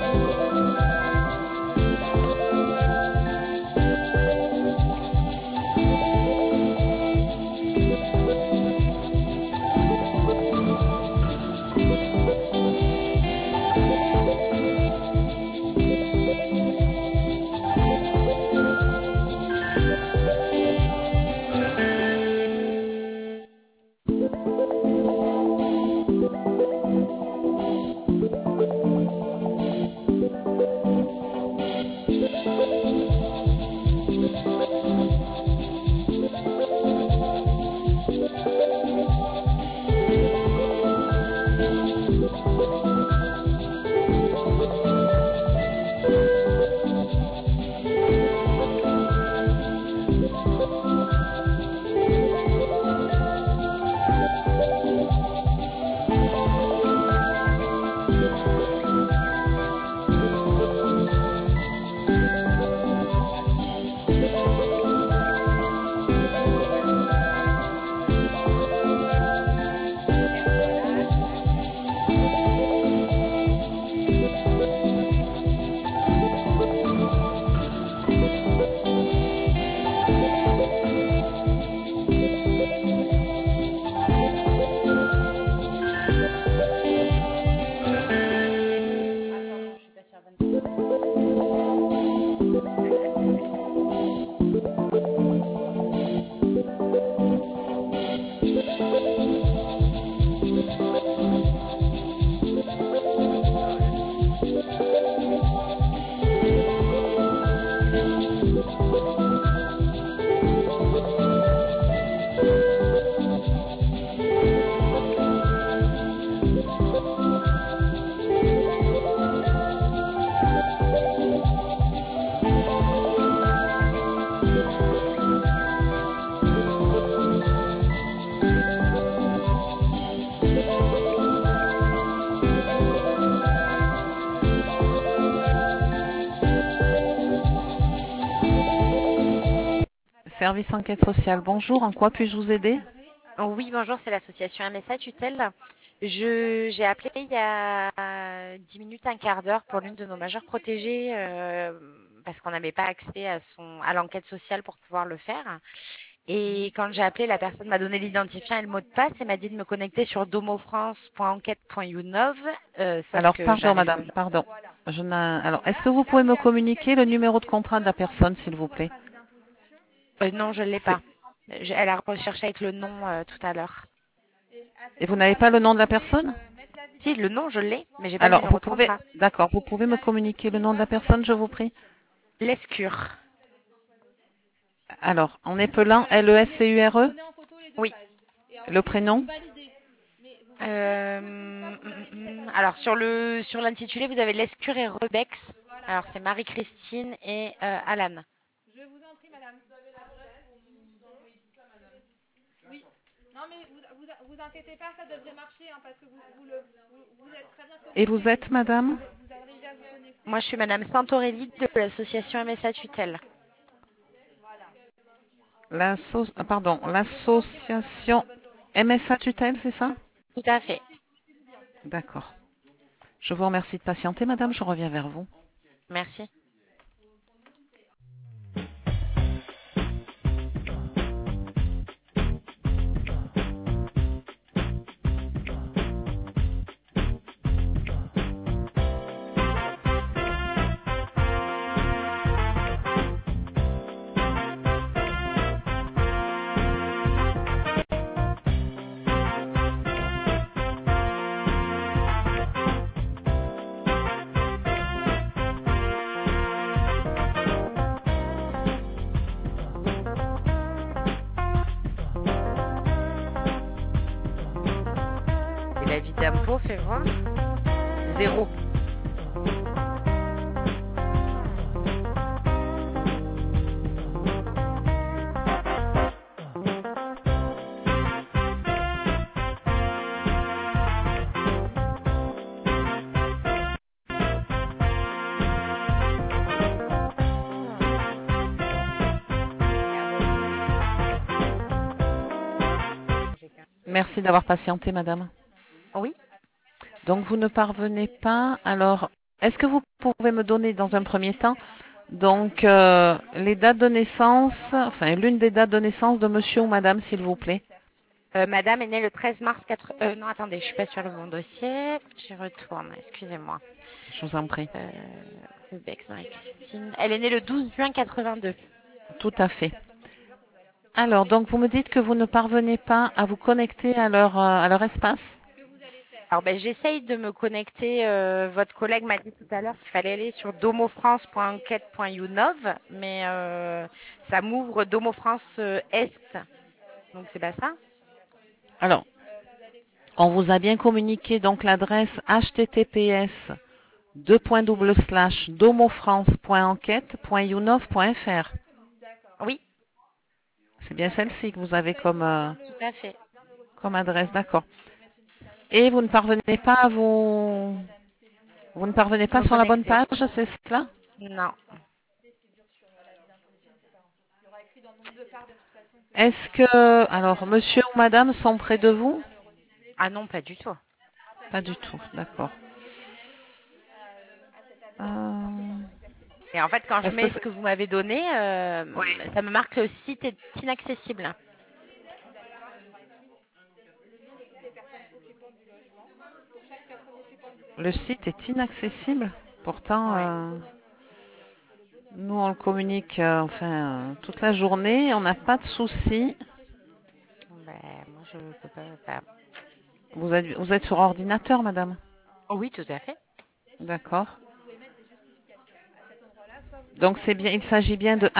Service enquête sociale, bonjour, en quoi puis-je vous aider? Oui, bonjour, c'est l'association MSA Tutelle. J'ai appelé il y a 10 minutes, un quart d'heure pour l'une de nos majeures protégées parce qu'on n'avait pas accès à l'enquête sociale pour pouvoir le faire. Et quand j'ai appelé, la personne m'a donné l'identifiant et le mot de passe et m'a dit de me connecter sur domofrance.enquête.younov. Alors, pardon, madame, pardon. Alors, est-ce que vous pouvez me communiquer le numéro de contrat de la personne, s'il vous plaît? Non, je ne l'ai pas. Elle a recherché avec le nom tout à l'heure. Et vous n'avez pas le nom de la personne? Si, le nom, je l'ai, mais j'ai pas le numéro de contrat. D'accord, vous pouvez me communiquer le nom de la personne, je vous prie? Lescure. Alors, en épelant L-E-S-C-U-R-E? Oui. Le prénom? Alors, sur l'intitulé, vous avez Lescure et Rebex. Alors, c'est Marie-Christine et Alan. Je vous en prie, madame. Oui. Non, mais vous inquiétez pas, ça devrait marcher, hein, parce que vous êtes très bien connecté. Et vous êtes, madame? Vous arrivez à vous connecter. Moi, je suis madame Santorelli de l'association MSA Tutelle. L'association MSA Tutelle, c'est ça? Tout à fait. D'accord. Je vous remercie de patienter, madame, je reviens vers vous. Merci. Et l'avis d'impôt, fais voir. 0. Merci d'avoir patienté, madame. Oui. Donc, vous ne parvenez pas. Alors, Est-ce que vous pouvez me donner dans un premier temps donc les dates de naissance, enfin l'une des dates de naissance de monsieur ou madame, s'il vous plaît? Madame est née le 13 mars 4... non, attendez, je suis pas sur le bon dossier. J'y retourne, excusez-moi. Je vous en prie. Bex Marie-Christine. Elle est née le 12 juin 82. Tout à fait. Alors, donc vous me dites que vous ne parvenez pas à vous connecter à leur espace? Alors, ben, j'essaye de me connecter. Votre collègue m'a dit tout à l'heure qu'il fallait aller sur domofrance.enquête.younov, mais ça m'ouvre Domofrance Est. Donc, c'est pas ça? Alors, on vous a bien communiqué donc l'adresse https://domofrance.enquête.younov.fr. Oui, C'est bien celle-ci que vous avez comme tout à fait. adresse, d'accord. Et vous ne parvenez pas à vous ne parvenez pas Me sur la bonne connecter. page, c'est cela? Non. Est-ce que alors monsieur ou madame sont près de vous? Ah non, pas du tout. Pas du tout, d'accord. Et en fait, quand je Parce que mets ce que vous m'avez donné, ça me marque le site est inaccessible. le site est inaccessible. Pourtant, Ouais. nous on le communique toute la journée, on n'a pas de souci. Ben, moi, je peux pas. Enfin, Vous êtes sur ordinateur, madame? oui, tout à fait. D'accord. Donc c'est bien, il s'agit bien de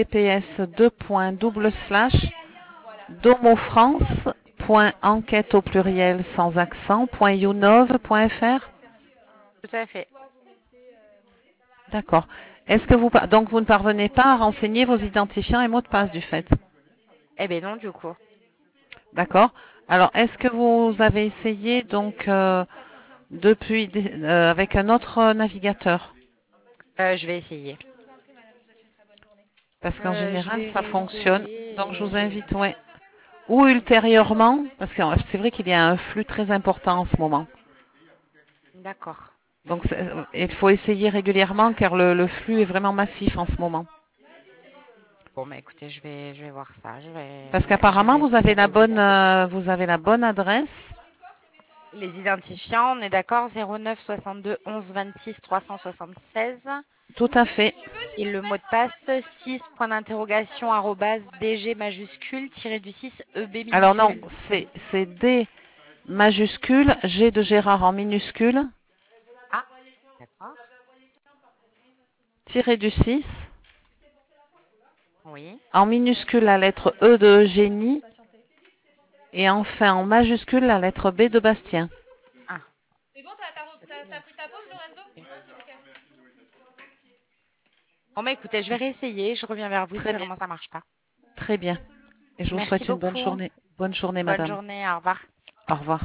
https://domofrance.enquête au pluriel sans accent.younov.fr. Tout à fait. D'accord. Est-ce que donc vous ne parvenez pas à renseigner vos identifiants et mots de passe du fait? Eh ben non, du coup. D'accord. Alors, est-ce que vous avez essayé donc depuis avec un autre navigateur? Je vais essayer. Parce qu'en Je général, vais ça fonctionne. réessayer. Donc, je vous invite, ouais. Ou ultérieurement, parce que c'est vrai qu'il y a un flux très important en ce moment. D'accord. Donc, il faut essayer régulièrement car le flux est vraiment massif en ce moment. Bon, bah écoutez, je vais voir ça. Parce Je qu'apparemment, vais vous essayer avez d'envoyer ça. vous avez la bonne adresse. Les identifiants, on est d'accord, 09 62 11 26 376. Tout à fait. Et le mot de passe, 6 point d'interrogation arrobase DG majuscule tiré du 6 EB Alors non, minuscule. c'est D majuscule, G de Gérard en minuscule, Ah, d'accord. tiré du 6, Oui. en minuscule la lettre E de Eugénie, et enfin en majuscule la lettre B de Bastien. Ah. C'est bon, t'as pris ta pause, Lorenzo? Ok. Ok. Bon, bah écoutez, je vais réessayer. Je reviens vers vous si Très bien. vraiment ça marche pas. Très bien. Et je vous Merci souhaite une bonne beaucoup. journée. Bonne journée, Bonne madame. journée. Au revoir. Au revoir.